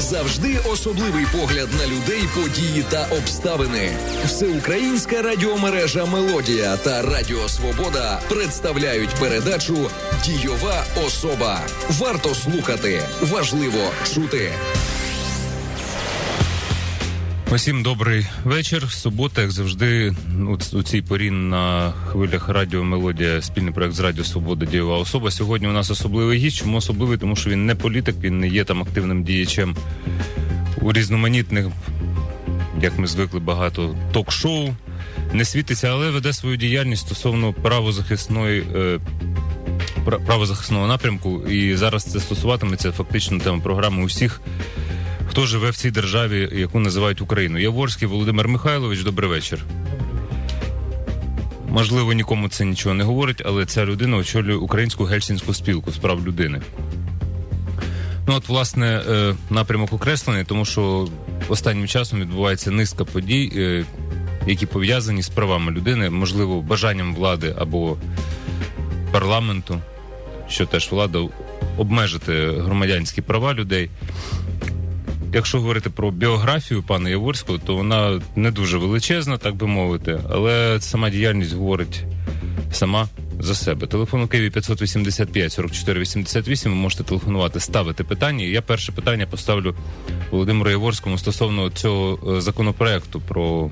Завжди особливий погляд на людей, події та обставини. Всеукраїнська радіомережа «Мелодія» та Радіо Свобода представляють передачу «Дійова особа». Варто слухати, важливо чути. Усім добрий вечір. Субота, як завжди, у цій порі на хвилях Радіо Мелодія, спільний проект з Радіо Свобода «Дійова особа». Сьогодні у нас особливий гість. Чому особливий? Тому що він не політик, він не є там активним діячем у різноманітних, як ми звикли, багато ток-шоу, не світиться, але веде свою діяльність стосовно правозахисного напрямку. І зараз це стосуватиметься фактично тема програми усіх, хто живе в цій державі, яку називають Україною. Яворський Володимир Михайлович, добрий вечір. Можливо, нікому це нічого не говорить, але ця людина очолює Українську Гельсінську спілку з прав людини. Власне, напрямок окреслений, тому що останнім часом відбувається низка подій, які пов'язані з правами людини, можливо, бажанням влади або парламенту, що теж влада, обмежити громадянські права людей. Якщо говорити про біографію пана Яворського, то вона не дуже величезна, так би мовити, але сама діяльність говорить сама за себе. Телефон у Києві 585 44 88, ви можете телефонувати, ставити питання. І я перше питання поставлю Володимиру Яворському стосовно цього законопроекту про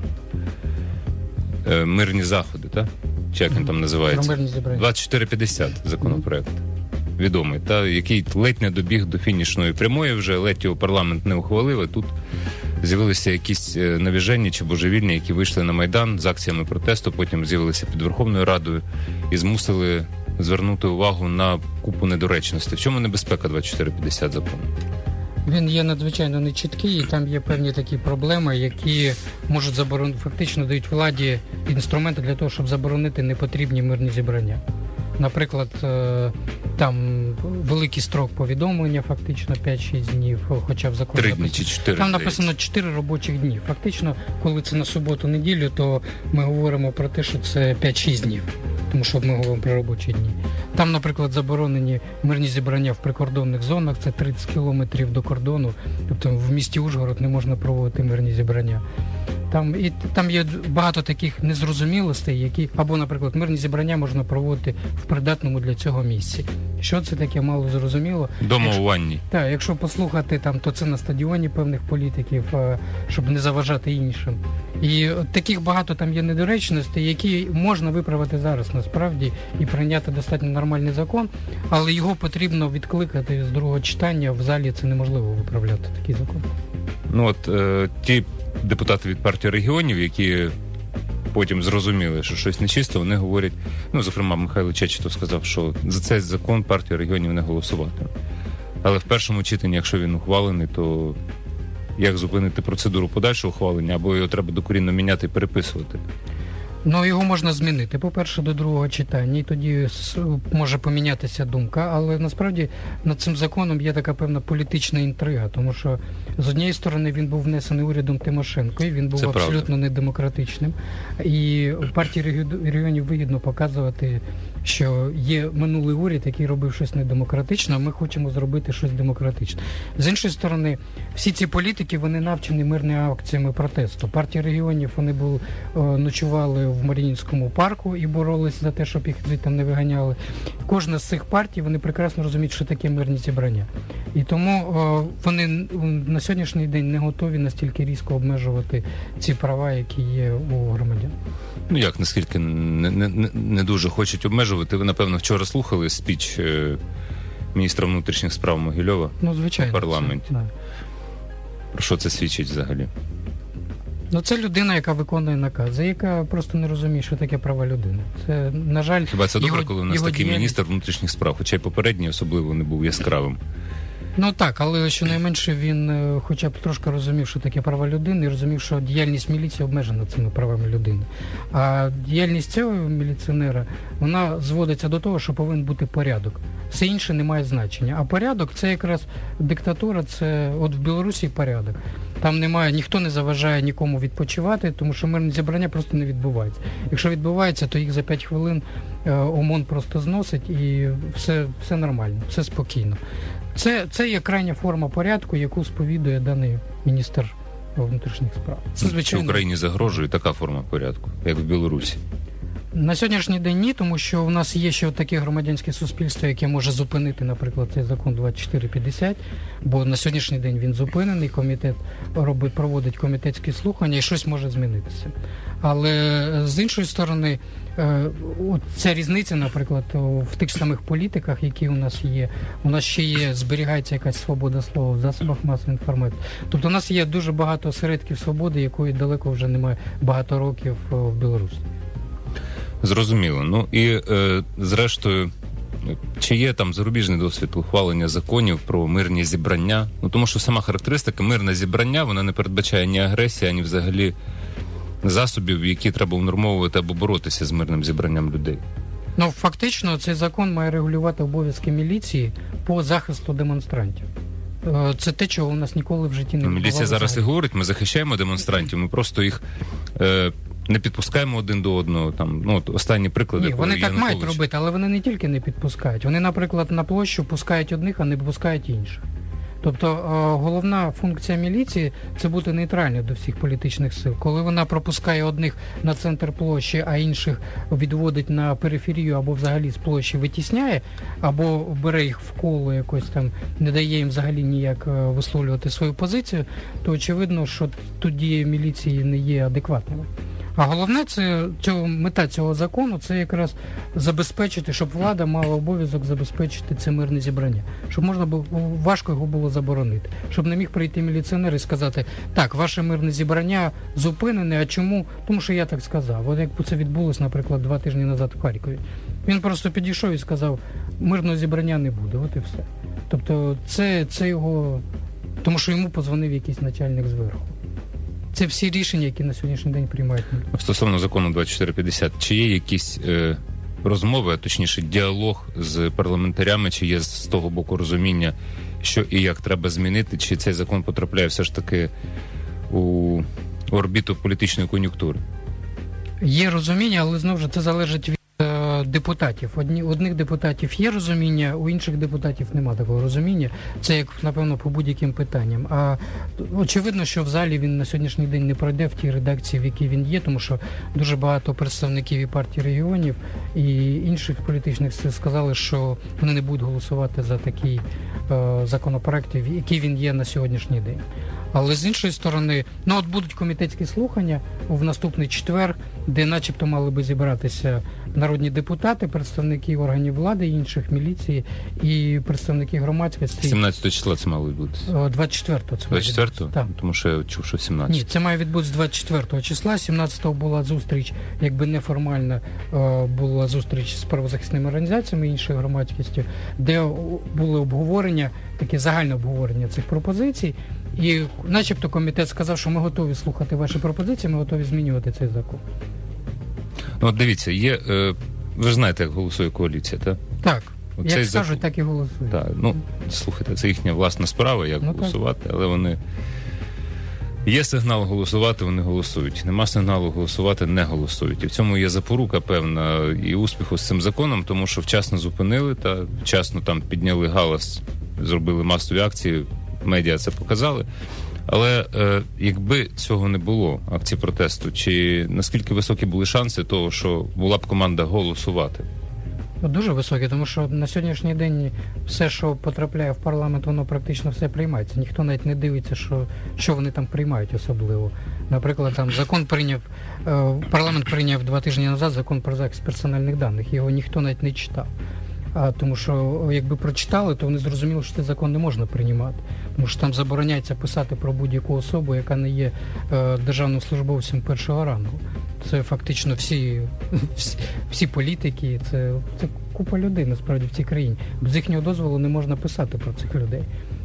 мирні заходи, так? Чи як він там називається? 2450 законопроект. Відомий, який ледь не добіг до фінішної прямої вже, ледь його парламент не ухвалив, а тут з'явилися якісь навіжені чи божевільні, які вийшли на Майдан з акціями протесту, потім з'явилися під Верховною Радою і змусили звернути увагу на купу недоречностей. В чому небезпека 2450 закону? Він є надзвичайно нечіткий, і там є певні такі проблеми, які можуть заборонити, фактично дають владі інструменти для того, щоб заборонити непотрібні мирні зібрання. Наприклад, там великий строк повідомлення, фактично 5-6 днів, хоча в законі 3 дні чи 4, там написано 4 робочих дні. Фактично, коли це на суботу-неділю, то ми говоримо про те, що це 5-6 днів, тому що ми говоримо про робочі дні. Там, наприклад, заборонені мирні зібрання в прикордонних зонах, це 30 кілометрів до кордону, тобто в місті Ужгород не можна проводити мирні зібрання. Там є багато таких незрозумілостей, які, або, наприклад, мирні зібрання можна проводити в придатному для цього місці. Що це таке, мало зрозуміло. Дома у ванні. Так, якщо послухати, то це на стадіоні певних політиків, щоб не заважати іншим. І таких багато там є недоречностей, які можна виправити зараз, насправді, і прийняти достатньо нормальний закон, але його потрібно відкликати з другого читання, в залі це неможливо виправляти такий закон. Ті депутати від партії регіонів, які потім зрозуміли, що щось нечисто, вони говорять, зокрема, Михайло Чечетов сказав, що за цей закон партія регіонів не голосуватиме. Але в першому читанні, якщо він ухвалений, то як зупинити процедуру подальшого ухвалення, або його треба докорінно міняти і переписувати? Його можна змінити, по-перше, до другого читання, і тоді може помінятися думка, але насправді над цим законом є така певна політична інтрига, тому що з однієї сторони він був внесений урядом Тимошенко, і він був абсолютно недемократичним, і в партії регіонів вигідно показувати, що є минулий уряд, який робив щось недемократичне, а ми хочемо зробити щось демократичне. З іншої сторони, всі ці політики, вони навчені мирними акціями протесту. Партія регіонів, вони ночували в Маріїнському парку і боролися за те, щоб їх звідти не виганяли. Кожна з цих партій, вони прекрасно розуміють, що таке мирні зібрання. І тому вони на сьогоднішній день не готові настільки різко обмежувати ці права, які є у громадян. Наскільки не дуже хочуть обмежувати. Ви, напевно, вчора слухали спіч міністра внутрішніх справ Могильова звичайно, в парламенті. Це, Про що це свідчить взагалі? Це людина, яка виконує накази, яка просто не розуміє, що таке права людини. Це, на жаль, хіба це добре, коли у нас такий міністр внутрішніх справ, хоча й попередній особливо не був яскравим? Так, але щонайменше він хоча б трошки розумів, що таке права людини, і розумів, що діяльність міліції обмежена цими правами людини. А діяльність цього міліціонера, вона зводиться до того, що повинен бути порядок. Все інше не має значення. А порядок – це якраз диктатура, це от в Білорусі порядок. Там немає, ніхто не заважає нікому відпочивати, тому що мирні зібрання просто не відбуваються. Якщо відбувається, то їх за 5 хвилин ОМОН просто зносить і все нормально, все спокійно. Це є крайня форма порядку, яку сповідує даний міністр внутрішніх справ. Це, звичайно, Чи Україні загрожує така форма порядку, як в Білорусі? На сьогоднішній день ні, тому що у нас є ще таке громадянське суспільство, яке може зупинити, наприклад, цей закон 2450, бо на сьогоднішній день він зупинений, комітет проводить комітетські слухання і щось може змінитися. Але з іншої сторони, ця різниця, наприклад, в тих самих політиках, які у нас є, у нас ще є, зберігається якась свобода слова в засобах масової інформації. Тобто у нас є дуже багато осередків свободи, якої далеко вже немає багато років в Білорусі. Зрозуміло. Ну і зрештою, чи є там зарубіжний досвід ухвалення законів про мирні зібрання? Ну тому що сама характеристика мирне зібрання, вона не передбачає ні агресії, ані взагалі засобів, які треба унормовувати або боротися з мирним зібранням людей. Ну, фактично, цей закон має регулювати обов'язки міліції по захисту демонстрантів. Це те, чого у нас ніколи в житті не відбувалося. Міліція зараз і говорить, ми захищаємо демонстрантів, ми просто їх не підпускаємо один до одного. Там, ну, от останні приклади. Ні, вони так мають робити, але вони не тільки не підпускають. Вони, наприклад, на площу пускають одних, а не пускають інших. Тобто головна функція міліції – це бути нейтральною до всіх політичних сил. Коли вона пропускає одних на центр площі, а інших відводить на периферію або взагалі з площі витісняє, або бере їх в коло якось там, не дає їм взагалі ніяк висловлювати свою позицію, то очевидно, що тут дії міліції не є адекватними. А головне, мета цього закону – це якраз забезпечити, щоб влада мала обов'язок забезпечити це мирне зібрання. Щоб можна було, важко його було заборонити. Щоб не міг прийти міліціонер і сказати, так, ваше мирне зібрання зупинене, а чому? Тому що я так сказав. От якби це відбулося, наприклад, 2 тижні назад в Харкові. Він просто підійшов і сказав, мирного зібрання не буде, от і все. Тобто це його, тому що йому подзвонив якийсь начальник зверху. Це всі рішення, які на сьогоднішній день приймають. Стосовно закону 2450, чи є якісь розмови, а точніше діалог з парламентарями, чи є з того боку розуміння, що і як треба змінити, чи цей закон потрапляє все ж таки у орбіту політичної кон'юнктури? Є розуміння, але знову ж це залежить від депутатів. Одних депутатів є розуміння, у інших депутатів нема такого розуміння. Це як, напевно, по будь-яким питанням. А очевидно, що в залі він на сьогоднішній день не пройде в тій редакції, в якій він є, тому що дуже багато представників і партії регіонів, і інших політичних сил сказали, що вони не будуть голосувати за такий законопроект, який він є на сьогоднішній день. Але з іншої сторони, от будуть комітетські слухання в наступний четвер, де начебто мали би зібратися народні депутати, представники органів влади, інших, міліції і представники громадськості. 17 числа це мало відбутися? 24-го. 24-го? Так. Тому що я чув, що 17-го. Ні, це має відбутися 24 числа. 17-го була зустріч, якби неформальна, була зустріч з правозахисними організаціями іншої громадськості, де були обговорення, таке загальне обговорення цих пропозицій. І начебто комітет сказав, що ми готові слухати ваші пропозиції, ми готові змінювати цей закон. Ну, от дивіться, є, ви ж знаєте, як голосує коаліція, так? Так. Оцей як скажуть, так і голосують. Так, слухайте, це їхня власна справа, як голосувати, але вони... Є сигнал голосувати, вони голосують. Нема сигналу голосувати, не голосують. І в цьому є запорука певна і успіху з цим законом, тому що вчасно зупинили та вчасно там підняли галас, зробили масові акції, медіа це показали. Але якби цього не було, акції протесту, чи наскільки високі були шанси того, що була б команда голосувати? Дуже високі, тому що на сьогоднішній день все, що потрапляє в парламент, воно практично все приймається. Ніхто навіть не дивиться, що вони там приймають особливо. Наприклад, там парламент прийняв 2 тижні назад закон про захист персональних даних. Його ніхто навіть не читав. Тому що якби прочитали, то вони зрозуміли, що цей закон не можна приймати. Тому що там забороняється писати про будь-яку особу, яка не є державним службовцем першого рангу. Це фактично всі політики, це купа людей, насправді, в цій країні. Без їхнього дозволу не можна писати про цих людей.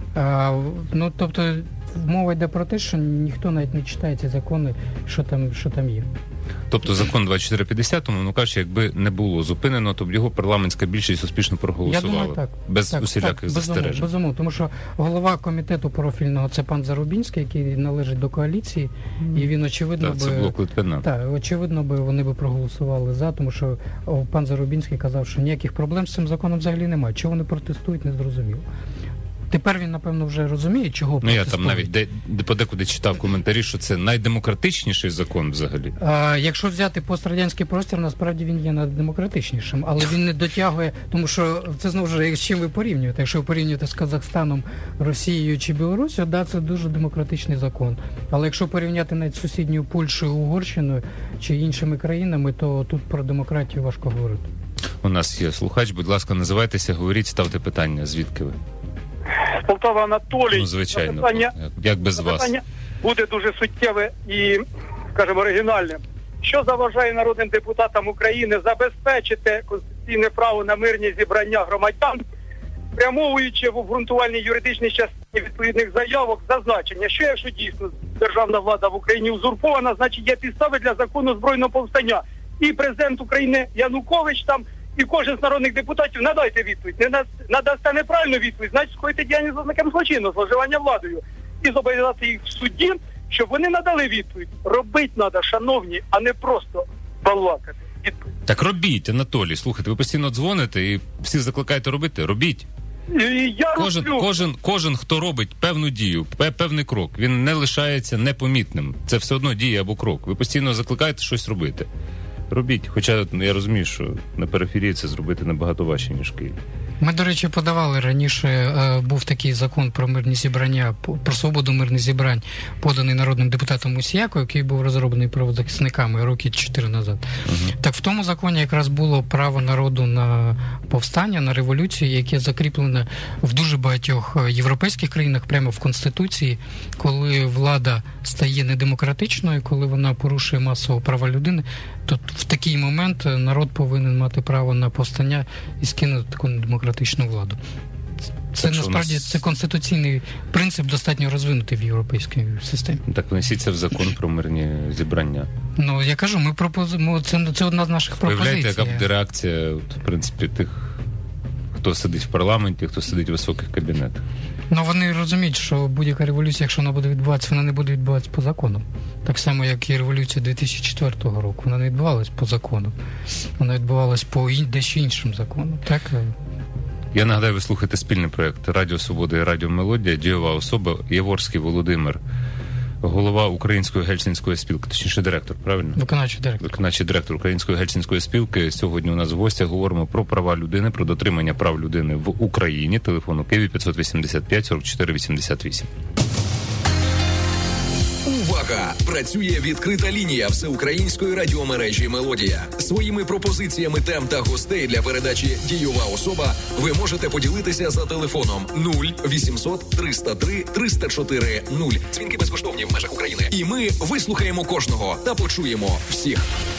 Тобто, мова йде про те, що ніхто навіть не читає ці закони, що там є. Тобто закон 2450, ну кажучи, якби не було зупинено, то б його парламентська більшість успішно проголосувала. Я думаю, так. Без усіляких застережень. Безумовно, тому що голова комітету профільного – це пан Зарубінський, який належить до коаліції, і він, очевидно, це блок Литвина. Так, очевидно, вони би проголосували за, тому що пан Зарубінський казав, що ніяких проблем з цим законом взагалі немає. Чого вони протестують, не зрозуміло. Тепер він, напевно, вже розуміє, чого Ну, я протестують. там навіть подекуди читав коментарі, що це найдемократичніший закон взагалі. Якщо взяти пострадянський простір, насправді він є найдемократичнішим, але він не дотягує, тому що це знову ж з чим ви порівнюєте. Якщо ви порівнюєте з Казахстаном, Росією чи Білоруссю, да, це дуже демократичний закон. Але якщо порівняти навіть з сусідньою Польщею, Угорщиною чи іншими країнами, то тут про демократію важко говорити. У нас є слухач, будь ласка, називайтеся, говоріть, ставте питання. Звідки ви? З Полтави Анатолій. Ну, звичайно. Запитання, Як без вас? запитання буде дуже суттєве і, скажімо, оригінальне. Що заважає народним депутатам України забезпечити конституційне право на мирні зібрання громадян, спрямовуючи в обґрунтувальній юридичній частині відповідних заявок зазначення, що якщо дійсно державна влада в Україні узурпована, значить є підстави для закону збройного повстання. І президент України Янукович там, і кожен з народних депутатів надайте відповідь. Не надасте неправильну відповідь, значить скоїте діяння з ознаками злочину, зловживання владою. І зобов'язати їх в суді, щоб вони надали відповідь. Робить треба, шановні, а не просто балакати. Відповідь. Так робіть, Анатолій, слухайте, ви постійно дзвоните і всі закликаєте робити. Робіть. І я роблю. Кожен, хто робить певну дію, певний крок, він не лишається непомітним. Це все одно дія або крок. Ви постійно закликаєте щось робити. Робіть. Хоча я розумію, що на периферії це зробити набагато важче, ніж в Києві. Ми, до речі, подавали раніше, був такий закон про мирні зібрання, про свободу мирних зібрань, поданий народним депутатом Мусіяко, який був розроблений правозахисниками роки 4 назад. Так в тому законі якраз було право народу на повстання, на революцію, яке закріплене в дуже багатьох європейських країнах, прямо в Конституції, коли влада стає недемократичною, коли вона порушує масово права людини, то в такий момент народ повинен мати право на повстання і скинути таку недемократичну владу. Це так, насправді це конституційний принцип, достатньо розвинутий в європейській системі. Так внесіться в закон про мирні зібрання. Ну, я кажу, це одна з наших пропозицій. Уявляєте, яка буде реакція, в принципі, тих, хто сидить в парламенті, хто сидить в високих кабінетах? Ну, вони розуміють, що будь-яка революція, якщо вона буде відбуватися, вона не буде відбуватися по закону. Так само, як і революція 2004 року. Вона не відбувалась по закону. Вона відбувалась по дещо іншим законам. Так? Я нагадаю, ви слухаєте спільний проєкт Радіо Свобода і Радіо Мелодія. Дієва особа Яворський Володимир, голова Української гельсінської спілки, точніше директор, правильно? Виконавчий директор Української гельсінської спілки. Сьогодні у нас в гостях говоримо про права людини, про дотримання прав людини в Україні. Телефон у Києві 585 44 88. Увага! Працює відкрита лінія всеукраїнської радіомережі «Мелодія». Своїми пропозиціями тем та гостей для передачі «Дієва особа» ви можете поділитися за телефоном 0800 303 304 0. Дзвінки безкоштовні в межах України. І ми вислухаємо кожного та почуємо всіх.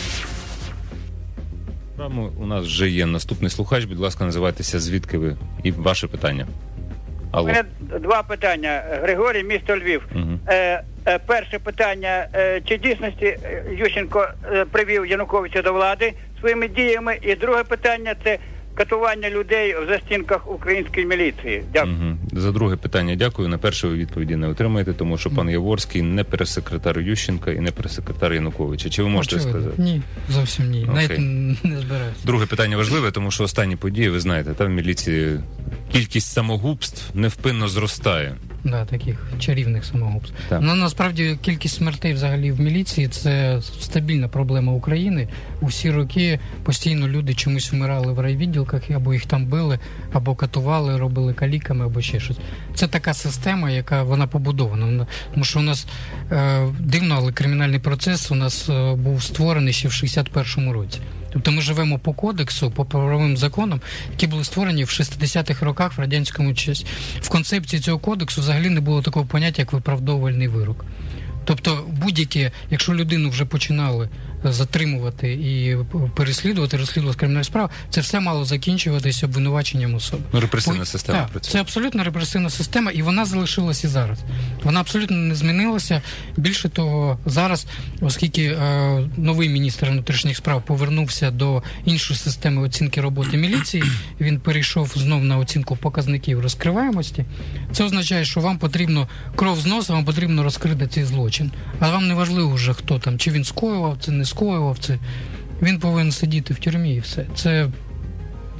У нас вже є наступний слухач. Будь ласка, називайтеся, звідки ви і ваше питання. У мене два питання. Григорій, місто Львів. Перше питання. Чи дійсності Ющенко привів Януковича до влади своїми діями? І друге питання – це катування людей в застінках української міліції. Дякую. За друге питання дякую. На перше ви відповіді не отримаєте, тому що пан Яворський не прес-секретар Ющенка і не прес-секретар Януковича. Чи ви можете сказати? Ні, зовсім ні. Окей. Навіть не збираюся. Друге питання важливе, тому що останні події, ви знаєте, там в міліції кількість самогубств невпинно зростає. Да, таких чарівних самогубств. Так. Ну, насправді, кількість смертей взагалі в міліції – це стабільна проблема України. Усі роки постійно люди чомусь вмирали в райвідділках, або їх там били, або катували, робили каліками, або ще щось. Це така система, яка вона побудована. Тому що у нас дивно, але кримінальний процес у нас був створений ще в 61-му році. Тобто ми живемо по кодексу, по правовим законам, які були створені в 60-х роках в радянському часі. В концепції цього кодексу взагалі не було такого поняття, як виправдовувальний вирок. Тобто будь-які, якщо людину вже починали затримувати і переслідувати, розслідувати кримінальну справу, це все мало закінчуватися обвинуваченням особи. Ну, репресивна система працює. Це абсолютно репресивна система, і вона залишилась і зараз. Вона абсолютно не змінилася. Більше того, зараз, оскільки новий міністр внутрішніх справ повернувся до іншої системи оцінки роботи міліції, він перейшов знов на оцінку показників розкриваємості, це означає, що вам потрібно кров з носа, вам потрібно розкрити цей злочин. А вам не важливо вже, хто там, чи він скоював, чи не скоював це. Він повинен сидіти в тюрмі і все. Це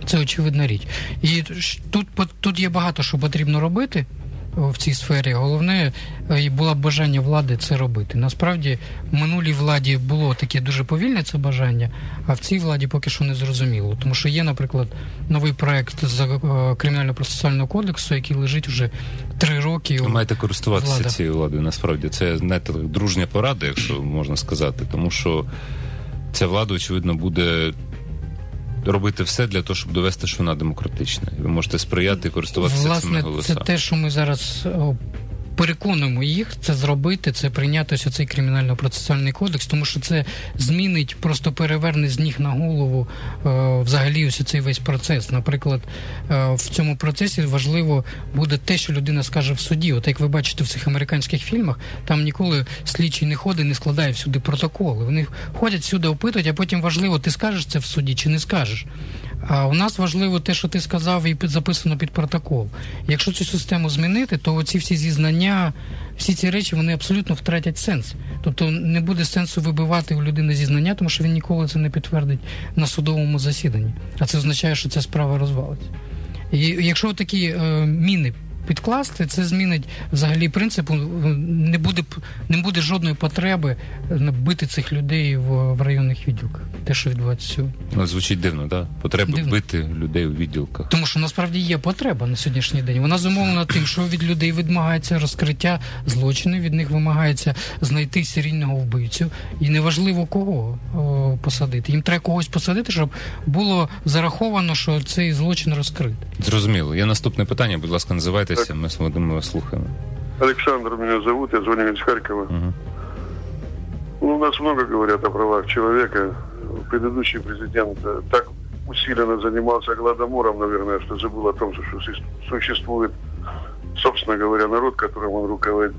Це очевидна річ. І тут є багато що потрібно робити в цій сфері. Головне, і було б бажання влади це робити. Насправді, в минулій владі було таке дуже повільне це бажання, а в цій владі поки що не зрозуміло. Тому що є, наприклад, новий проект з Кримінально-процесуального кодексу, який лежить вже 3 роки. Ви маєте користуватися цією владою, насправді. Це, знаєте, дружня порада, якщо можна сказати, тому що ця влада, очевидно, буде робити все для того, щоб довести, що вона демократична. І ви можете сприяти і користуватися цими голосами. Це те, що ми зараз переконуємо їх це зробити, це прийняти ось цей кримінально-процесуальний кодекс, тому що це змінить, просто переверне з ніг на голову взагалі ось цей весь процес. Наприклад, в цьому процесі важливо буде те, що людина скаже в суді. От як ви бачите в цих американських фільмах, там ніколи слідчий не ходить, не складає всюди протоколи. Вони ходять всюди, опитують, а потім важливо, ти скажеш це в суді чи не скажеш. А у нас важливо те, що ти сказав, і записано під протокол. Якщо цю систему змінити, то оці всі зізнання, всі ці речі, вони абсолютно втратять сенс. Тобто не буде сенсу вибивати у людини зізнання, тому що він ніколи це не підтвердить на судовому засіданні. А це означає, що ця справа розвалиться. І якщо такі міни підкласти, це змінить взагалі принципу, не буде жодної потреби бити цих людей в районних відділках. Те, що відбувається сьогодні. Ну, звучить дивно, так? Потреба бити людей у відділках. Тому що насправді є потреба на сьогоднішній день. Вона зумовлена тим, що від людей вимагається розкриття злочинів, від них вимагається знайти серійного вбивцю. І неважливо кого посадити. Їм треба когось посадити, щоб було зараховано, що цей злочин розкритий. Зрозуміло. Є наступне питання, будь ласка, називайтеся, ми з Володимиром вас слухаємо. Александр меня зовут, я звоню из Харькова. У нас много говорят о правах человека. Предыдущий президент так усиленно занимался Гладомором, наверное, что забыл о том, что существует, собственно говоря, народ, которым он руководит.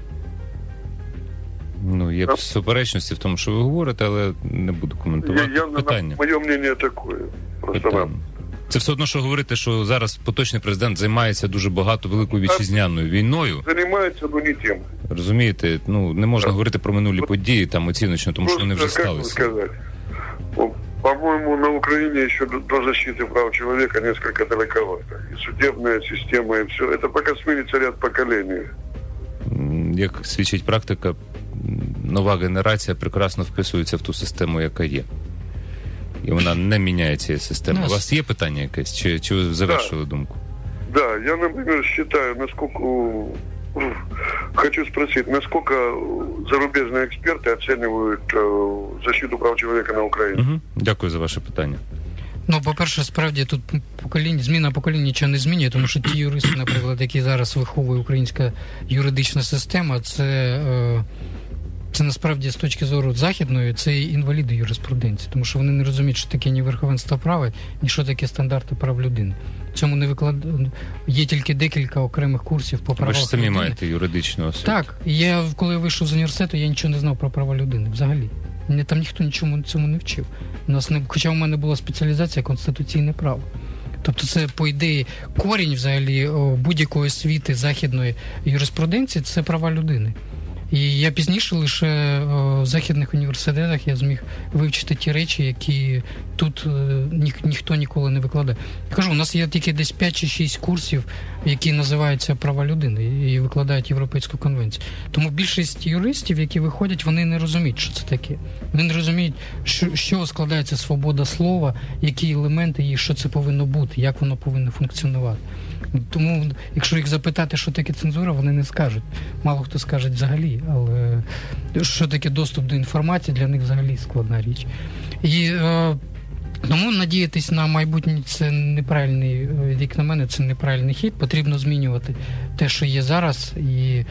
Ну, є суперечності в тому, що ви говорите, але не буду коментувати. Питання. Моє мнення таке. Просто це все одно, що говорити, що зараз поточний президент займається дуже багато великою вітчизняною війною. Займається, але не тим. Розумієте, ну, не можна говорити про минулі події, там, оціночно, тому що вони вже сталися. По-моему, на Украине еще до защиты прав человека несколько далековато. И судебная система, и все. Это пока сменится ряд поколений. Як свідчить практика, нова генерація прекрасно вписується в ту систему, яка є. І вона не міняє цієї системи. У вас є питання якесь? Чи ви завершили думку? Да, я, например, считаю, хочу спросить, насколько зарубежные эксперты оценивают защиту прав человека на Украине? Дякую за ваше питання. Ну, по-перше, справді тут зміна покоління нічого не змінює, тому що ті юристи, наприклад, які зараз виховує українська юридична система, це насправді з точки зору західної, це інваліди юриспруденції, тому що вони не розуміють, що таке ні верховенство права, ні що таке стандарти прав людини. Цьому є тільки декілька окремих курсів по правах людини. Ви ж самі маєте юридичну освіту. Так. Коли я вийшов з університету, я нічого не знав про права людини взагалі. Мене там ніхто нічому цьому не вчив. Хоча у мене була спеціалізація конституційне право. Тобто це, по ідеї, корінь взагалі будь-якої освіти західної юриспруденції – це права людини. І я пізніше лише в західних університетах я зміг вивчити ті речі, які тут ніхто ніколи не викладає. Я кажу, у нас є тільки десь 5 чи 6 курсів, які називаються права людини і викладають Європейську конвенцію. Тому більшість юристів, які виходять, вони не розуміють, що це таке. Вони не розуміють, що складається свобода слова, які елементи її, що це повинно бути, як воно повинно функціонувати. Тому, якщо їх запитати, що таке цензура, вони не скажуть. Мало хто скаже взагалі, але що таке доступ до інформації, для них взагалі складна річ. І тому надіятись на майбутнє – це неправильний, як на мене, це неправильний хід. Потрібно змінювати те, що є зараз, і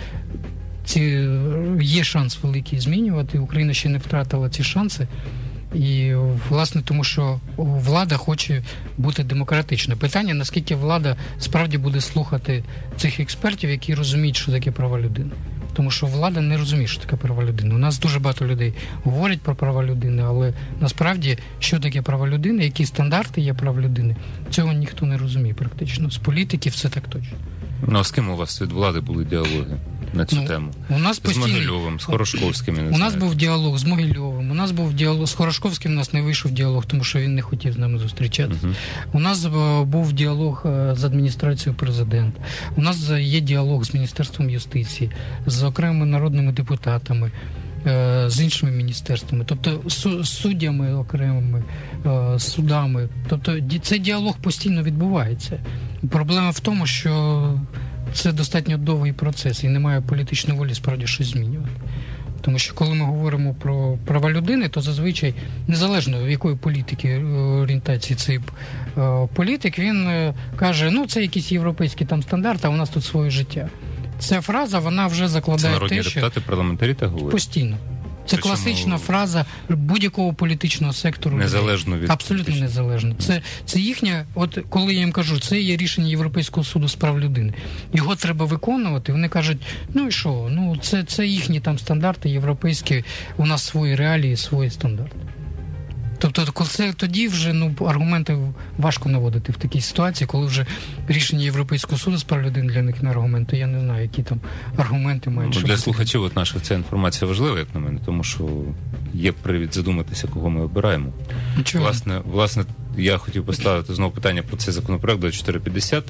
є шанс великий змінювати. Україна ще не втратила ці шанси. І, власне, тому що влада хоче бути демократичною. Питання, наскільки влада справді буде слухати цих експертів, які розуміють, що таке права людини. Тому що влада не розуміє, що таке права людини. У нас дуже багато людей говорять про права людини, але насправді, що таке права людини, які стандарти є прав людини, цього ніхто не розуміє практично. З політиків це так точно. Ну, а з ким у вас від влади були діалоги? на цю тему? У нас з постійно... Могильовим, з Хорошковським. У нас був діалог з Могильовим, у нас був діалог з Хорошковським, у нас не вийшов діалог, тому що він не хотів з нами зустрічатися. У нас був діалог з адміністрацією президента. У нас є діалог з Міністерством юстиції, з окремими народними депутатами, з іншими міністерствами, тобто з суддями окремими, з судами. Тобто цей діалог постійно відбувається. Проблема в тому, що це достатньо довгий процес і немає політичної волі справді щось змінювати. Тому що коли ми говоримо про права людини, то зазвичай, незалежно в якої політики орієнтації цей політик, він каже, ну це якісь європейські там стандарти, а у нас тут своє життя. Ця фраза, вона вже закладає народні те, що... депутати, парламентарі так говорять? Постійно. Це причому... класична фраза будь-якого політичного сектору. Незалежно від... Абсолютно незалежно. Це їхня, от коли я їм кажу, це є рішення Європейського суду з прав людини. Його треба виконувати. Вони кажуть, ну і що? Ну це їхні там стандарти європейські, у нас свої реалії, свої стандарти. Тобто це тоді вже аргументи важко наводити в такій ситуації, коли вже рішення Європейського суду з прав людини для них не аргументи. Я не знаю, які там аргументи мають. Для слухачів от наших ця інформація важлива, як на мене, тому що є привід задуматися, кого ми обираємо. Власне, я хотів поставити знову питання про цей законопроект 2450,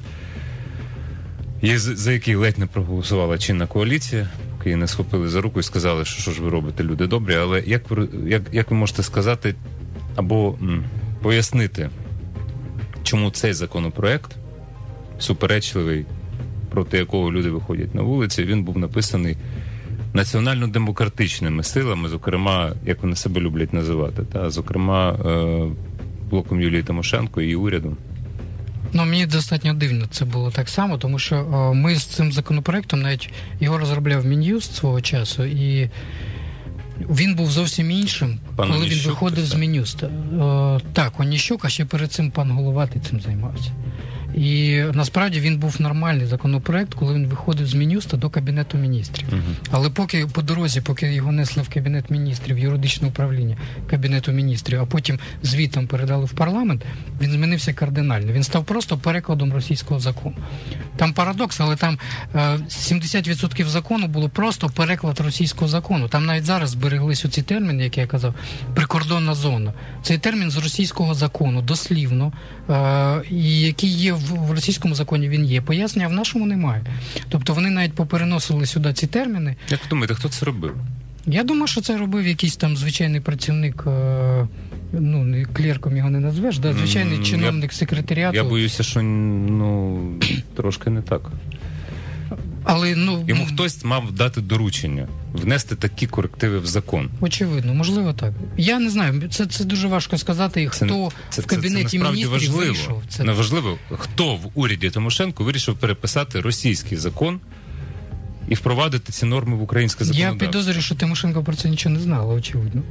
за який ледь не проголосувала чинна коаліція, поки її не схопили за руку і сказали, що ж ви робите, люди добрі, але як ви можете сказати або пояснити, чому цей законопроект, суперечливий, проти якого люди виходять на вулиці, він був написаний національно-демократичними силами, зокрема, як вони себе люблять називати, зокрема, блоком Юлії Тимошенко і урядом? Мені достатньо дивно це було так само, тому що ми з цим законопроектом, навіть його розробляв Мін'юст свого часу, і він був зовсім іншим, коли він виходив з Мін'юста. Так, Оніщук, а ще перед цим пан Головатий цим займався. І насправді він був нормальний законопроект, коли він виходив з Мін'юста до Кабінету міністрів. Але поки його несли в Кабінет міністрів, юридичне управління Кабінету міністрів, а потім звітом передали в парламент, він змінився кардинально. Він став просто перекладом російського закону. Там парадокс, але там 70% закону було просто переклад російського закону. Там навіть зараз збереглись оці терміни, які я казав, прикордонна зона. Цей термін з російського закону, дослівно, і який є в російському законі, він є. Пояснення в нашому немає. Тобто вони навіть попереносили сюди ці терміни. Як ви думаєте, хто це робив? Я думаю, що це робив якийсь там звичайний працівник, клерком його не назвеш, звичайний чиновник секретаріату. Я боюся, що трошки не так. Але, йому хтось мав дати доручення внести такі корективи в закон. Очевидно, можливо так. Я не знаю, це дуже важко сказати, хто в Кабінеті міністрів вийшов. Це важливо, хто в уряді Тимошенко вирішив переписати російський закон і впровадити ці норми в українське законодавство. Я підозрюю, що Тимошенко про це нічого не знала, очевидно.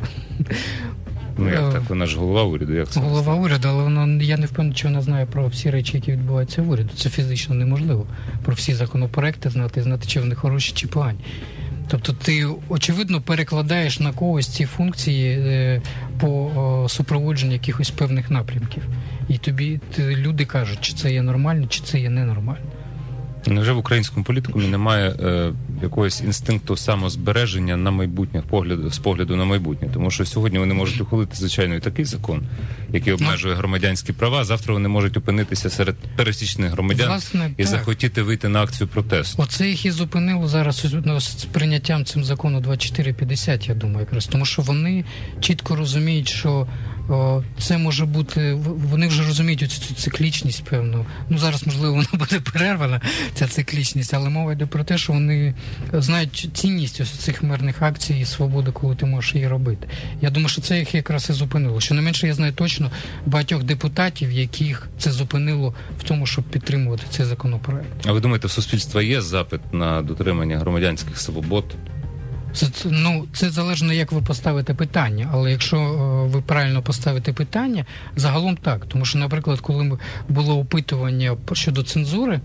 Як так? Вона ж голова уряду. Як це? Голова уряду, але я не впевнений, що вона знає про всі речі, які відбуваються в уряді. Це фізично неможливо. Про всі законопроекти знати, чи вони хороші, чи погані. Тобто ти, очевидно, перекладаєш на когось ці функції по супроводженню якихось певних напрямків. І тобі люди кажуть, чи це є нормально, чи це є ненормально. Невже в українському політикумі немає якогось інстинкту самозбереження на майбутнє, з погляду на майбутнє? Тому що сьогодні вони можуть ухвалити, звичайно, і такий закон, який обмежує громадянські права, завтра вони можуть опинитися серед пересічних громадян і захотіти вийти на акцію протесту. Оце їх і зупинило зараз з прийняттям цим закону 2450, я думаю, якраз. Тому що вони чітко розуміють, що це може бути, вони вже розуміють цю циклічність, певно. Зараз, можливо, вона буде перервана, ця циклічність, але мова йде про те, що вони знають цінність ось цих мирних акцій і свободи, коли ти можеш її робити. Я думаю, що це їх якраз і зупинило. Що не менше, я знаю точно багатьох депутатів, яких це зупинило в тому, щоб підтримувати цей законопроект. А ви думаєте, в суспільства є запит на дотримання громадянських свобод? Це залежно, як ви поставите питання, але якщо ви правильно поставите питання, загалом так. Тому що, наприклад, коли було опитування щодо цензури,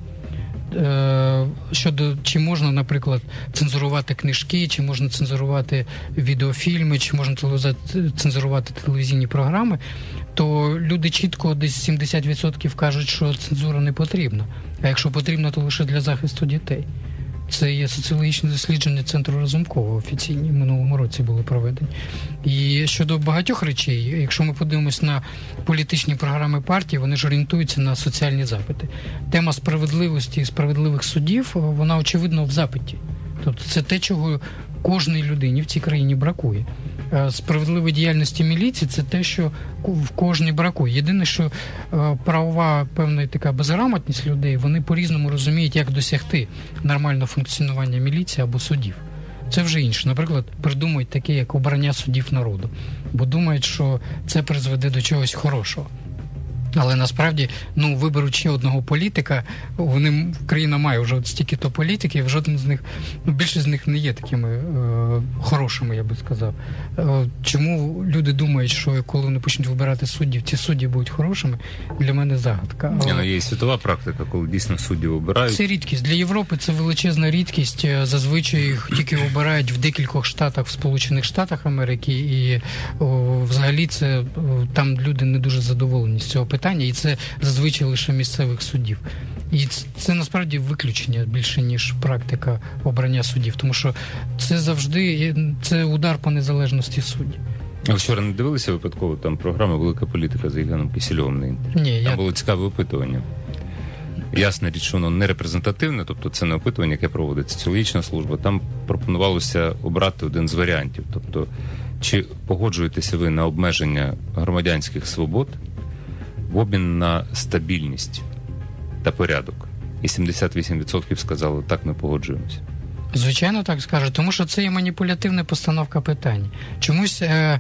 щодо чи можна, наприклад, цензурувати книжки, чи можна цензурувати відеофільми, чи можна цензурувати телевізійні програми, то люди чітко, десь 70% кажуть, що цензура не потрібна. А якщо потрібна, то лише для захисту дітей. Це є соціологічне дослідження Центру Разумкова, офіційні, в минулому році були проведені. І щодо багатьох речей, якщо ми подивимось на політичні програми партії, вони ж орієнтуються на соціальні запити. Тема справедливості і справедливих судів, вона очевидно в запиті. Тобто це те, чого кожній людині в цій країні бракує. Справедливої діяльності міліції – це те, що в кожній бракує. Єдине, що правова певна така безграмотність людей, вони по-різному розуміють, як досягти нормального функціонування міліції або судів. Це вже інше. Наприклад, придумують таке, як обрання суддів народу, бо думають, що це призведе до чогось хорошого. Але насправді, виберуть ще одного політика, країна має вже стільки-то політиків, жоден з них, більшість з них не є такими хорошими, я би сказав. Чому люди думають, що коли вони почнуть вибирати суддів, ці судді будуть хорошими, для мене загадка. Є і світова практика, коли дійсно суддів обирають. Це рідкість. Для Європи це величезна рідкість. Зазвичай їх тільки обирають в декількох штатах в Сполучених Штатах Америки, і взагалі це там люди не дуже задоволені з цього питання, і це зазвичай лише місцевих суддів. І це насправді виключення більше, ніж практика обрання суддів, тому що це завжди це удар по незалежності суддів. А вчора не дивилися випадково там програму «Велика політика» з Євгеном Кисельовим на інтерв'ю? Ні, там було цікаве опитування. Ясна річ, що воно не репрезентативне, тобто це не опитування, яке проводить соціологічна служба. Там пропонувалося обрати один з варіантів. Тобто, чи погоджуєтеся ви на обмеження громадянських свобод в обмін на стабільність та порядок? І 78% сказали, так, ми погоджуємося. Звичайно, так скажу, тому що це є маніпулятивна постановка питань. Чомусь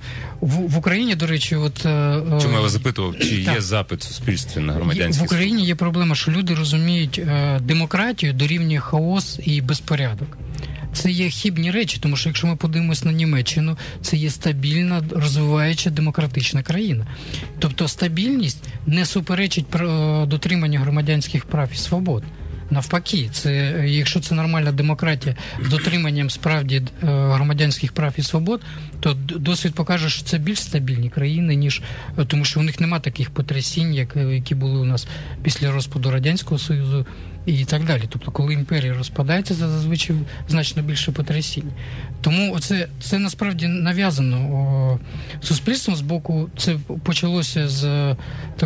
в Україні, до речі, чому я вас запитував, чи є запит в суспільстві на громадянські в Україні є проблема, що люди розуміють демократію дорівнює хаос і безпорядок. Це є хибні речі, тому що якщо ми подивимось на Німеччину, це є стабільна, розвиваюча демократична країна. Тобто стабільність не суперечить дотриманню громадянських прав і свобод. Навпаки, якщо це нормальна демократія з дотриманням справді громадянських прав і свобод, то досвід покаже, що це більш стабільні країни, тому що у них немає таких потрясінь, які були у нас після розпаду Радянського Союзу і так далі. Тобто, коли імперія розпадається, це зазвичай значно більше потрясінь. Тому це насправді нав'язано суспільством з боку. Це почалося з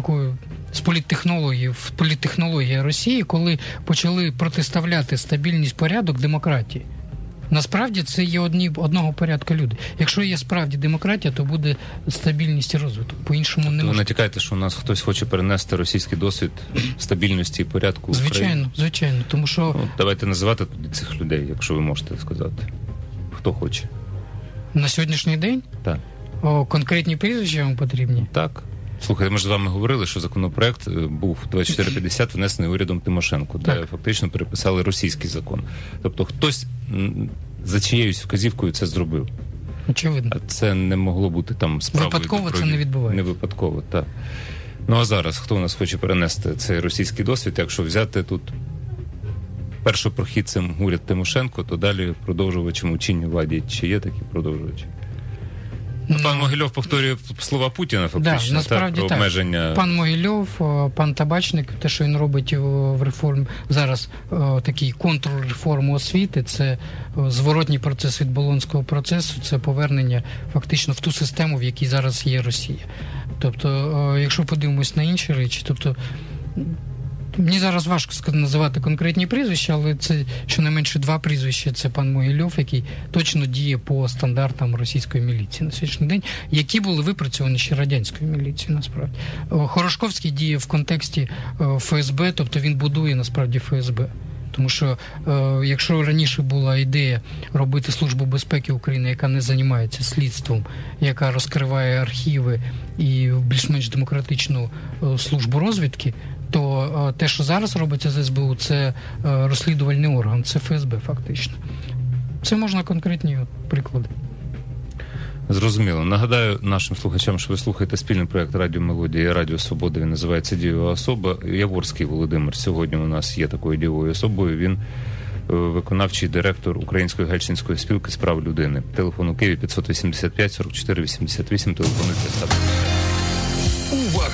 політтехнології Росії, коли почали протиставляти стабільність, порядок демократії. Насправді це є одного порядку люди. Якщо є справді демократія, то буде стабільність і розвиток. По-іншому не можна. Ви натякаєте, що у нас хтось хоче перенести російський досвід стабільності і порядку в Україні? Звичайно. Тому що... давайте називати тоді цих людей, якщо ви можете сказати. Хто хоче? На сьогоднішній день? Так. Конкретні прізвища вам потрібні? Так. Слухайте, ми ж з вами говорили, що законопроект був 2450 внесений урядом Тимошенко, де фактично переписали російський закон. Тобто хтось за чиєюсь вказівкою це зробив. Очевидно. А це не могло бути там справою. Випадково це не відбувається. Не випадково, так. А зараз хто у нас хоче перенести цей російський досвід? Якщо взяти тут першопрохідцем уряд Тимошенко, то далі продовжувачем у чинній владі. Чи є такі продовжувачі? Пан Могильов повторює слова Путіна, фактично, насправді про обмеження. Так. Пан Могильов, пан Табачник, те, що він робить в реформі, зараз такий контрреформу освіти, це зворотній процес від Болонського процесу, це повернення фактично в ту систему, в якій зараз є Росія. Тобто, якщо подивимось на інші речі, мені зараз важко називати конкретні прізвища, але це щонайменше два прізвища. Це пан Могильов, який точно діє по стандартам російської міліції на сьогоднішній день, які були випрацьовані ще радянською міліцією, насправді. Хорошковський діє в контексті ФСБ, тобто він будує, насправді, ФСБ. Тому що, якщо раніше була ідея робити Службу безпеки України, яка не займається слідством, яка розкриває архіви і більш-менш демократичну службу розвідки, то те, що зараз робиться з СБУ, це розслідувальний орган, це ФСБ фактично. Це можна конкретні приклади. Зрозуміло. Нагадаю нашим слухачам, що ви слухаєте спільний проєкт «Радіо Мелодія» і «Радіо Свобода». Він називається «Дієва особа». Яворський Володимир сьогодні у нас є такою дієвою особою. Він виконавчий директор Української Гельсінської спілки з прав людини. Телефон у Києві 585 44 88, телефонуйте. Увага!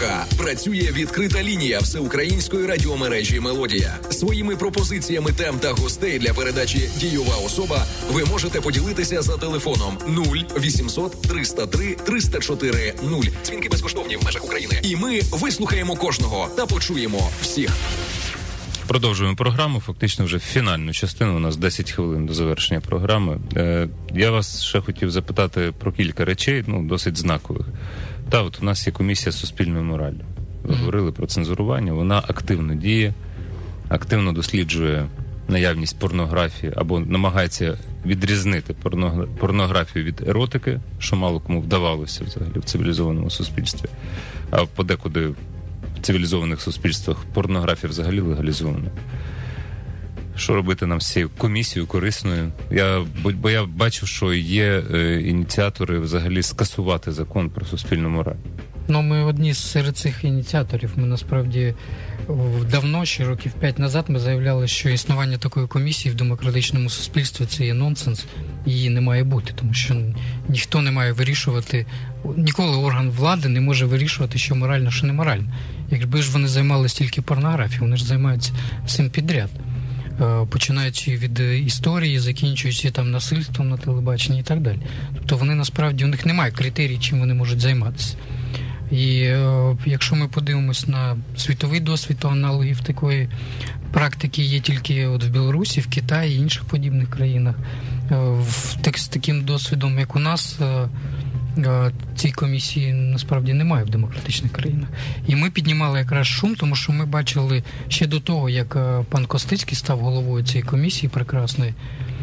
увага! Працює відкрита лінія всеукраїнської радіомережі «Мелодія». Своїми пропозиціями тем та гостей для передачі «Дієва особа» ви можете поділитися за телефоном 0800 303 304 0. Дзвінки безкоштовні в межах України. І ми вислухаємо кожного та почуємо всіх. Продовжуємо програму, фактично вже фінальну частину, у нас 10 хвилин до завершення програми. Я вас ще хотів запитати про кілька речей, досить знакових. От у нас є комісія з суспільною мораллю. Ви говорили про цензурування, вона активно діє, активно досліджує наявність порнографії або намагається відрізнити порнографію від еротики, що мало кому вдавалося взагалі в цивілізованому суспільстві. А подекуди в цивілізованих суспільствах порнографія взагалі легалізована. Що робити нам з цією комісією корисною? Бо я бачу, що є ініціатори взагалі скасувати закон про суспільну мораль. Ми одні серед цих ініціаторів. Ми насправді давно, ще років 5 назад, ми заявляли, що існування такої комісії в демократичному суспільстві – це є нонсенс, її не має бути, тому що ніхто не має вирішувати, ніколи орган влади не може вирішувати, що морально, що не морально. Якби ж вони займалися тільки порнографією, вони ж займаються всім підряд. Починаючи від історії, закінчуючи там насильством на телебаченні і так далі. Тобто вони насправді, у них немає критерій, чим вони можуть займатися. І якщо ми подивимось на світовий досвід, то аналогів такої практики є тільки в Білорусі, в Китаї і інших подібних країнах. З таким досвідом, як у нас, цій комісії насправді немає в демократичних країнах. І ми піднімали якраз шум, тому що ми бачили ще до того, як пан Костицький став головою цієї комісії прекрасної,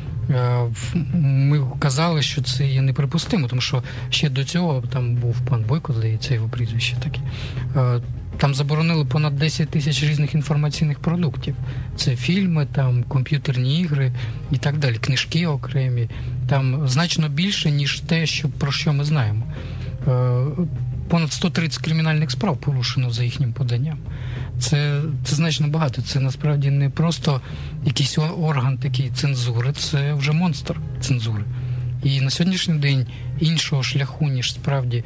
ми казали, що це є неприпустимо, тому що ще до цього там був пан Бойко, здається, його прізвище таке. Там заборонили понад 10 тисяч різних інформаційних продуктів. Це фільми, там комп'ютерні ігри і так далі, книжки окремі. Там значно більше, ніж те, про що ми знаємо. Понад 130 кримінальних справ порушено за їхнім поданням. Це значно багато. Це насправді не просто якийсь орган такий цензури, це вже монстр цензури. І на сьогоднішній день іншого шляху, ніж справді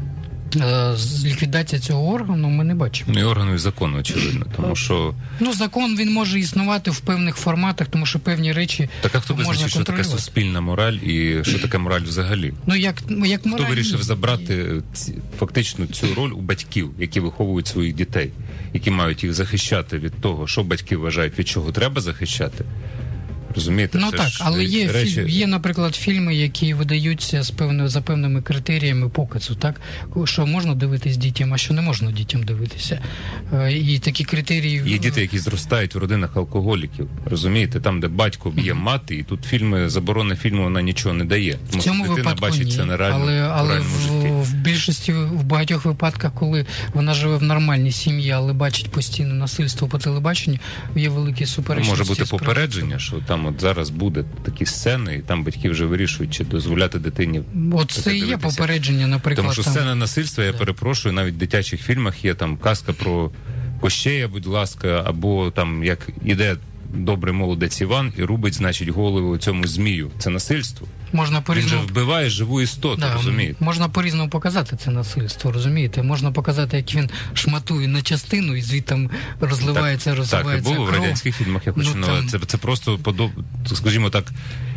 ліквідація цього органу, ми не бачимо. І органу і закону, очевидно, тому що... закон, він може існувати в певних форматах, тому що певні речі так, а хто визначить, що таке суспільна мораль і що таке мораль взагалі? Як мораль... Хто вирішив забрати фактично цю роль у батьків, які виховують своїх дітей, які мають їх захищати від того, що батьки вважають, від чого треба захищати? Розумієте? Але є, речі... є, наприклад, фільми, які видаються за певними критеріями показу, так? Що можна дивитись дітям, а що не можна дітям дивитися. І такі критерії... Є діти, які зростають в родинах алкоголіків, розумієте? Там, де батько б'є мати, і тут заборона фільму, вона нічого не дає. Тому що дитина бачить це нереально але в більшості, в багатьох випадках, коли вона живе в нормальній сім'ї, але бачить постійне насильство по телебаченню, є великі суперечності. Може бути попередження, що там от зараз буде такі сцени, і там батьки вже вирішують, чи дозволяти дитині. Це і є попередження, наприклад. Тому що сцена насильства, я перепрошую, навіть в дитячих фільмах є там казка про Кощея, будь ласка, або там як іде добрий молодець Іван і рубить, значить, голову цьому змію. Це насильство. Він же вбиває живу істоту, розумієте? Можна по-різному показати це насильство, розумієте? Можна показати, як він шматує на частину і звідти розливається, розвивається кров. Так, і було в радянських фільмах, я хочу навести. Це просто, скажімо так,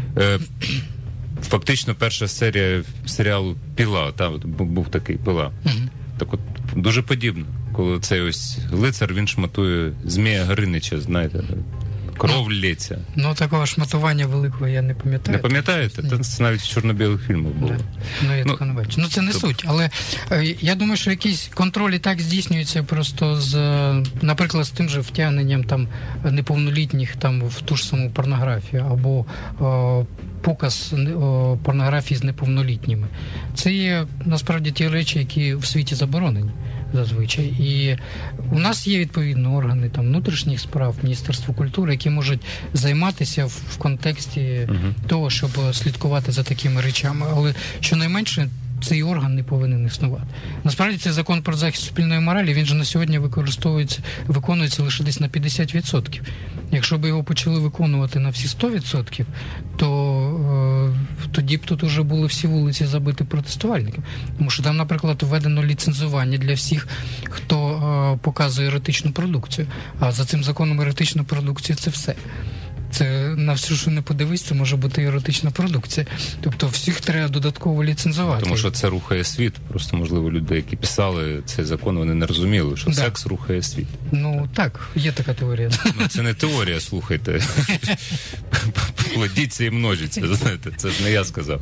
фактично перша серія серіалу «Піла», був такий «Пила». Так от, дуже подібно. Коли цей ось лицар, він шматує Змія Горинича, знаєте, кров лється. Такого шматування великого я не пам'ятаю. Не пам'ятаєте? Це навіть в чорно-білих фільмах було. Я такого не бачу. Це не суть. Але я думаю, що якийсь контроль і так здійснюється просто наприклад, з тим же втягненням там неповнолітніх там в ту ж саму порнографію або показ порнографії з неповнолітніми. Це є насправді ті речі, які в світі заборонені зазвичай. І у нас є відповідні органи там внутрішніх справ, Міністерство культури, які можуть займатися в контексті того, щоб слідкувати за такими речами. Але щонайменше цей орган не повинен існувати. Насправді цей закон про захист суспільної моралі, він же на сьогодні виконується лише десь на 50%. Якщо б його почали виконувати на всі 100%, то тоді б тут уже були всі вулиці забиті протестувальниками. Тому що там, наприклад, введено ліцензування для всіх, хто показує еротичну продукцію. А за цим законом еротична продукція – це все. Це на все, що не подивись, це може бути еротична продукція. Тобто всіх треба додатково ліцензувати. Тому що це рухає світ. Просто, можливо, люди, які писали цей закон, вони не розуміли, що секс рухає світ. Ну, так, є така теорія. Ну, це не теорія, слухайте. Плодіться і множіться, знаєте, це ж не я сказав.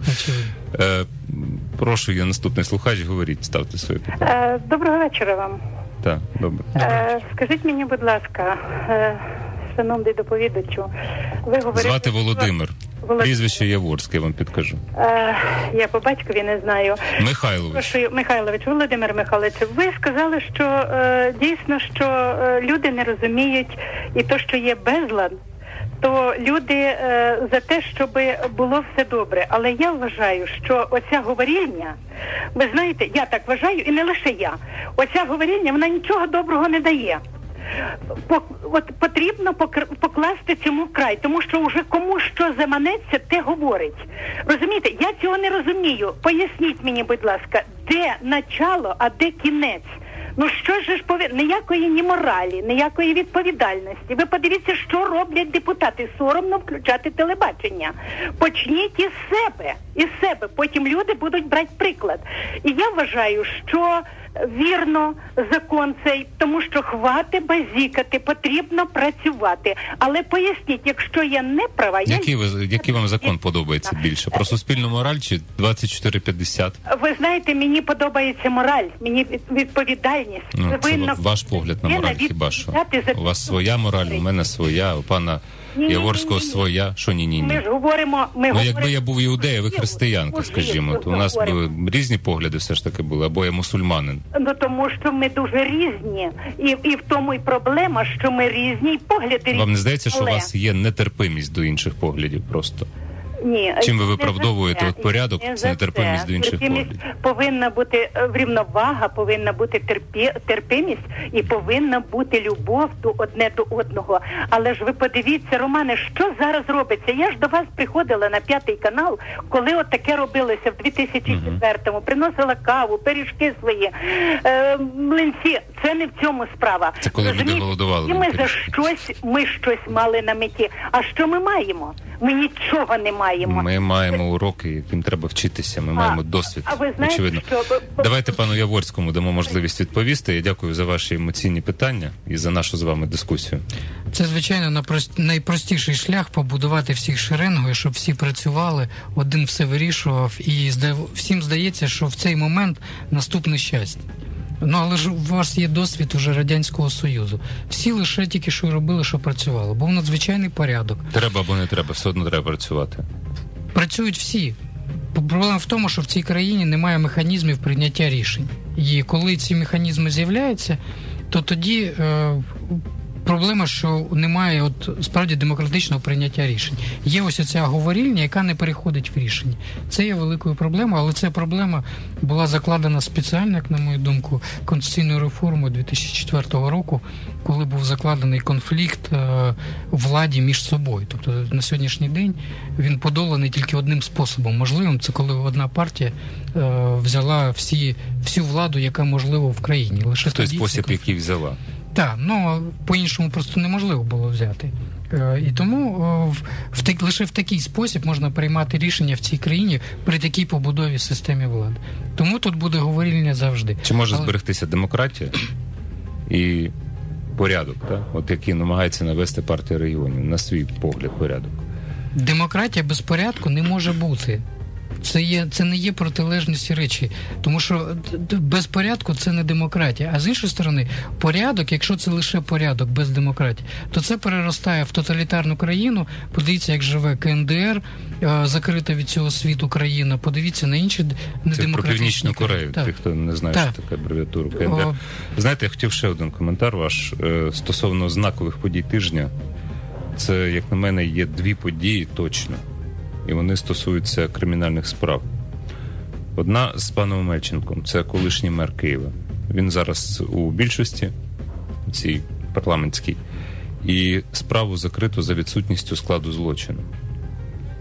Прошу, є наступний слухач, говоріть, ставте своє питання. Доброго вечора вам. Так, добре. Скажіть мені, будь ласка, шановний доповідачу, ви говорите... Звати Володимир. Прізвище Яворське, я вам підкажу. Я по батькові не знаю. Михайлович. Михайлович, Володимир Михайлович, ви сказали, що дійсно, що люди не розуміють і то, що є безлад, то люди за те, щоб було все добре. Але я вважаю, що оця говорильня, ви знаєте, я так вважаю, і не лише я, оця говорильня, вона нічого доброго не дає. От потрібно покласти цьому край, тому що вже кому що заманеться, те говорить. Розумієте, я цього не розумію. Поясніть мені, будь ласка, де начало, а де кінець? Ну що ж ніякої ні моралі, ніякої відповідальності. Ви подивіться, що роблять депутати. Соромно включати телебачення. Почніть із себе. Потім люди будуть брати приклад. І я вважаю, що вірно закон цей, тому що хвати базікати, потрібно працювати. Але поясніть, якщо я не права... Який вам закон подобається більше? Про суспільну мораль чи 2450? Ви знаєте, мені подобається мораль, мені відповідальність. Ну, це ваш погляд на мораль хіба що? У вас своя мораль, у мене своя, у пана Яворського своя. Що ні? Ми ж говоримо... якби я був іудея, ви християнка, скажімо, то у нас би різні погляди все ж таки були, або я мусульманин. Ну, тому що ми дуже різні. І в тому і проблема, що ми різні, і погляди різні. Вам не здається, що у вас є нетерпимість до інших поглядів просто? Ні. Чим ви виправдовуєте порядок, це нетерпимість до інших поглядів? Повинна бути рівновага, повинна бути терпимість і повинна бути любов одне до одного. Але ж ви подивіться, Романе, що зараз робиться? Я ж до вас приходила на 5 канал, коли от таке робилося в 2004-му. Приносила каву, пиріжки свої, млинці. Це не в цьому справа. Це коли люди голодували. І ми щось мали на меті. А що ми маємо? Ми нічого не маємо. Ми маємо уроки, яким треба вчитися. Ми маємо досвід, очевидно. Давайте пану Яворському дамо можливість відповісти. Я дякую за ваші емоційні питання і за нашу з вами дискусію. Це, звичайно, найпростіший шлях побудувати всіх шеренгою, щоб всі працювали, один все вирішував. І всім здається, що в цей момент наступне щастя. Ну, але ж у вас є досвід уже Радянського Союзу. Всі лише тільки що робили, що працювало. Був надзвичайний порядок. Треба або не треба, все одно треба працювати. Працюють всі. Проблема в тому, що в цій країні немає механізмів прийняття рішень. І коли ці механізми з'являються, то тоді проблема, що немає справді демократичного прийняття рішень. Є ось оця говорильня, яка не переходить в рішення. Це є великою проблемою, але ця проблема була закладена спеціально, як на мою думку, конституційною реформою 2004 року, коли був закладений конфлікт владі між собою. Тобто на сьогоднішній день він подоланий тільки одним способом можливим. Це коли одна партія взяла всю владу, яка можлива в країні. В той спосіб, який взяла. Так, ну по-іншому просто неможливо було взяти. І тому лише в такий спосіб можна приймати рішення в цій країні при такій побудові системи влади. Тому тут буде говорильня завжди. Чи може зберегтися демократія і порядок, так? От який намагається навести партія регіонів, на свій погляд, порядок? Демократія без порядку не може бути. Це не є протилежності речі, тому що без порядку це не демократія. А з іншої сторони, порядок, якщо це лише порядок без демократії, то це переростає в тоталітарну країну. Подивіться, як живе КНДР, закрита від цього світу країна. Подивіться на інші недемократичні. Це про Північну Корею, тих, хто не знає, що таке абревіатура КНДР. Знаєте, я хотів ще один коментар ваш стосовно знакових подій тижня. Це, як на мене, є 2 події точно. І вони стосуються кримінальних справ. Одна з паном Омельченком, це колишній мер Києва. Він зараз у більшості, цій парламентській, і справу закрито за відсутністю складу злочину.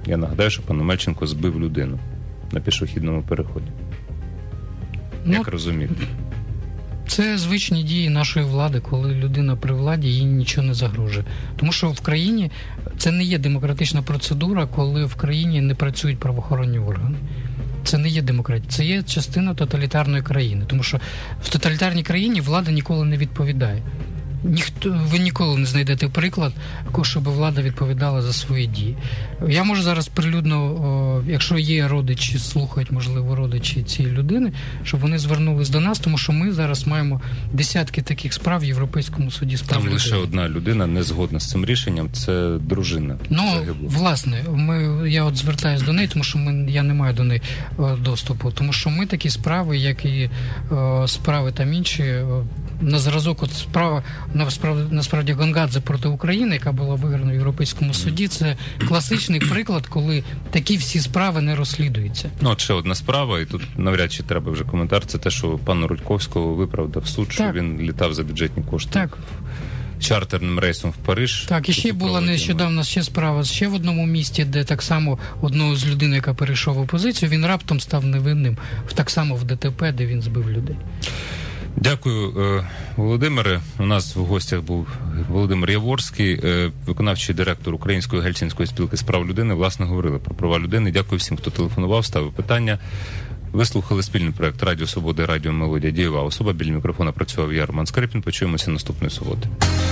Я нагадаю, що пан Омельченко збив людину на пішохідному переході. Як розуміти? Це звичні дії нашої влади, коли людина при владі, їй нічого не загрожує. Тому що в країні це не є демократична процедура, коли в країні не працюють правоохоронні органи. Це не є демократія, це є частина тоталітарної країни. Тому що в тоталітарній країні влада ніколи не відповідає. Ви ніколи не знайдете приклад, щоб влада відповідала за свої дії. Я можу зараз прилюдно, якщо є родичі, слухають, можливо, родичі цієї людини, щоб вони звернулись до нас, тому що ми зараз маємо десятки таких справ в Європейському суді з прав людини. Там лише одна людина не згодна з цим рішенням, це дружина загибла. Власне, я от звертаюсь до неї, тому що я не маю до неї доступу, тому що ми такі справи, як і справи там інші, на зразок от справа насправді Гонгадзе проти України, яка була виграна в Європейському суді, це класичний приклад, коли такі всі справи не розслідуються. От ще одна справа, і тут навряд чи треба вже коментар, це те, що пана Рудьковського виправдав суд, що він літав за бюджетні кошти чартерним рейсом в Париж. Так, і ще була нещодавно справа ще в одному місті, де так само одного з людей, яка перейшов в опозицію, він раптом став невинним, так само в ДТП, де він збив людей. Дякую, Володимире. У нас в гостях був Володимир Яворський, виконавчий директор Української Гельсінської спілки з прав людини. Власне, говорили про права людини. Дякую всім, хто телефонував, ставив питання. Ви слухали спільний проект Радіо Свобода і Радіо Мелодія. Дієва особа. Біля мікрофона працював я, Роман Скрипін. Почуємося наступної суботи.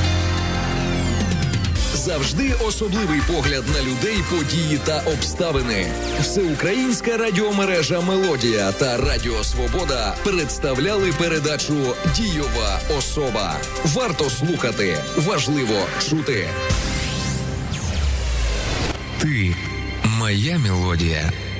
Завжди особливий погляд на людей, події та обставини. Всеукраїнська радіомережа «Мелодія» та Радіо Свобода представляли передачу «Дієва особа». Варто слухати, важливо чути. Ти – моя мелодія.